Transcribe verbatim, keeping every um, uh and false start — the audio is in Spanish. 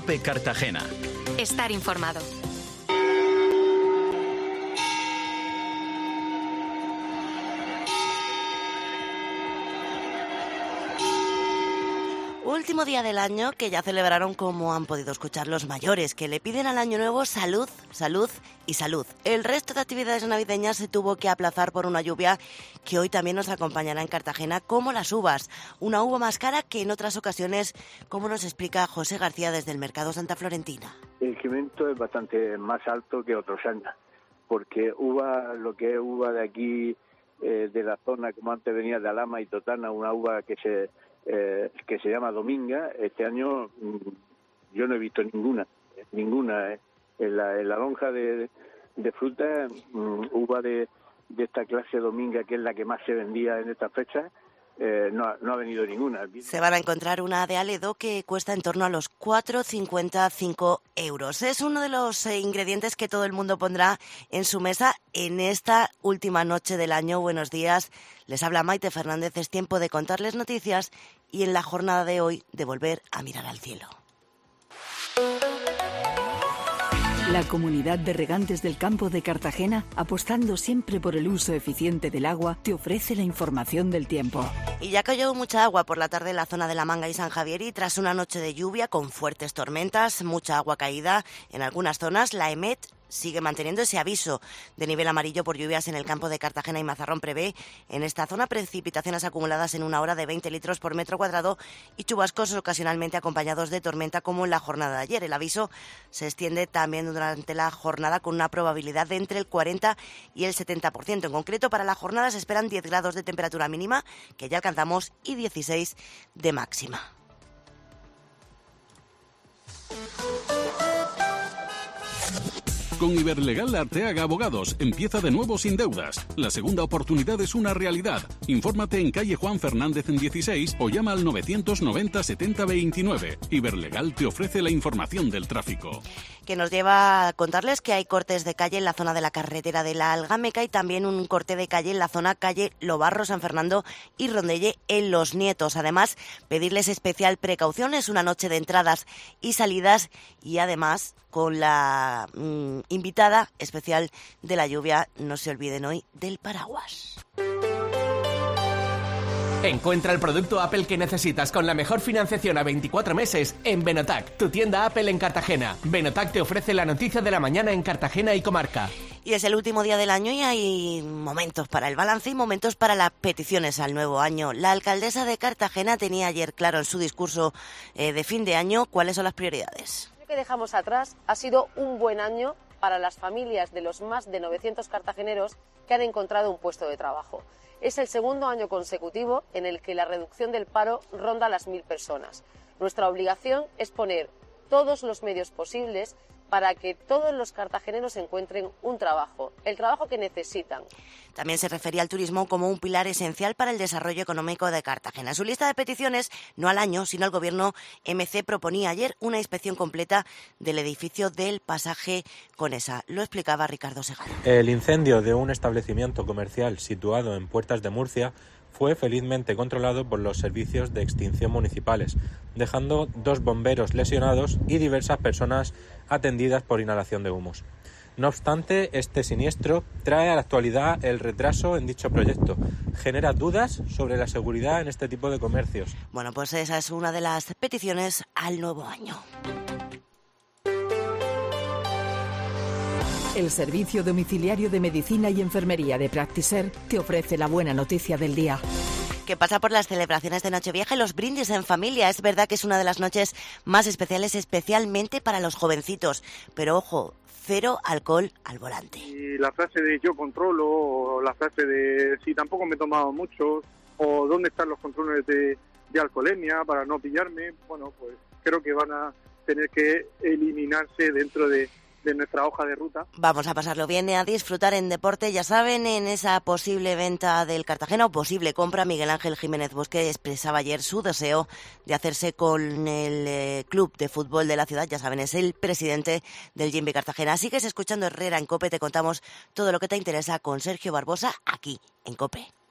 COPE Cartagena. Estar informado. Último día del año que ya celebraron, como han podido escuchar, los mayores, que le piden al año nuevo salud, salud y salud. El resto de actividades navideñas se tuvo que aplazar por una lluvia que hoy también nos acompañará en Cartagena, como las uvas. Una uva más cara que en otras ocasiones, como nos explica José García desde el Mercado Santa Florentina. El incremento es bastante más alto que otros años, porque uva, lo que es uva de aquí, eh, de la zona, como antes venía de Alhama y Totana, una uva que se... Eh, que se llama Dominga, este año mmm, yo no he visto ninguna, ninguna. Eh. En, la, en la lonja de, de fruta, mmm, uva de, de esta clase Dominga, que es la que más se vendía en esta fecha, eh, no, ha, no ha venido ninguna. Se van a encontrar una de Aledo que cuesta en torno a los cuatro cincuenta, cinco euros. Es uno de los eh, ingredientes que todo el mundo pondrá en su mesa en esta última noche del año. Buenos días, les habla Maite Fernández. Es tiempo de contarles noticias y en la jornada de hoy de volver a mirar al cielo. La Comunidad de Regantes del Campo de Cartagena, apostando siempre por el uso eficiente del agua, te ofrece la información del tiempo. Y ya cayó mucha agua por la tarde en la zona de La Manga y San Javier, y tras una noche de lluvia con fuertes tormentas, mucha agua caída en algunas zonas, la EMET sigue manteniendo ese aviso de nivel amarillo por lluvias en el campo de Cartagena y Mazarrón. Prevé en esta zona precipitaciones acumuladas en una hora de veinte litros por metro cuadrado y chubascos ocasionalmente acompañados de tormenta, como en la jornada de ayer. El aviso se extiende también durante la jornada con una probabilidad de entre el cuarenta y el setenta por ciento. En concreto, para la jornada se esperan diez grados de temperatura mínima, que ya alcanzamos, y dieciséis de máxima. Con Iberlegal Arteaga Abogados, empieza de nuevo sin deudas. La segunda oportunidad es una realidad. Infórmate en calle Juan Fernández en dieciséis o llama al novecientos noventa setenta veintinueve. Iberlegal te ofrece la información del tráfico. Que nos lleva a contarles que hay cortes de calle en la zona de la carretera de la Algámeca y también un corte de calle en la zona calle Lobarro, San Fernando y Rondelle en Los Nietos. Además, pedirles especial precaución, es una noche de entradas y salidas, y además con la mmm, invitada especial de la lluvia, no se olviden hoy del paraguas. Encuentra el producto Apple que necesitas con la mejor financiación a veinticuatro meses en Benotac, tu tienda Apple en Cartagena. Benotac te ofrece la noticia de la mañana en Cartagena y comarca. Y es el último día del año y hay momentos para el balance y momentos para las peticiones al nuevo año. La alcaldesa de Cartagena tenía ayer claro en su discurso eh, de fin de año cuáles son las prioridades. Lo que dejamos atrás ha sido un buen año para las familias de los más de novecientos cartageneros que han encontrado un puesto de trabajo. Es el segundo año consecutivo en el que la reducción del paro ronda las mil personas. Nuestra obligación es poner todos los medios posibles para que todos los cartageneros encuentren un trabajo, el trabajo que necesitan. También se refería al turismo como un pilar esencial para el desarrollo económico de Cartagena. En su lista de peticiones, no al año, sino al gobierno, M C proponía ayer una inspección completa del edificio del Pasaje Conesa. Lo explicaba Ricardo Segarra. El incendio de un establecimiento comercial situado en Puertas de Murcia fue felizmente controlado por los servicios de extinción municipales, dejando dos bomberos lesionados y diversas personas atendidas por inhalación de humos. No obstante, este siniestro trae a la actualidad el retraso en dicho proyecto. Genera dudas sobre la seguridad en este tipo de comercios. Bueno, pues esa es una de las peticiones al nuevo año. El Servicio Domiciliario de Medicina y Enfermería de Practiser te ofrece la buena noticia del día. Que pasa por las celebraciones de Nochevieja y los brindis en familia. Es verdad que es una de las noches más especiales, especialmente para los jovencitos. Pero ojo, cero alcohol al volante. Y la frase de yo controlo, o la frase de si tampoco me he tomado mucho, o dónde están los controles de, de alcoholemia para no pillarme, bueno, pues creo que van a tener que eliminarse dentro de... de nuestra hoja de ruta. Vamos a pasarlo bien y a disfrutar en deporte. Ya saben, en esa posible venta del Cartagena o posible compra, Miguel Ángel Jiménez Bosque expresaba ayer su deseo de hacerse con el eh, club de fútbol de la ciudad. Ya saben, es el presidente del Jimby Cartagena. Sigues escuchando Herrera en COPE, te contamos todo lo que te interesa con Sergio Barbosa aquí en COPE.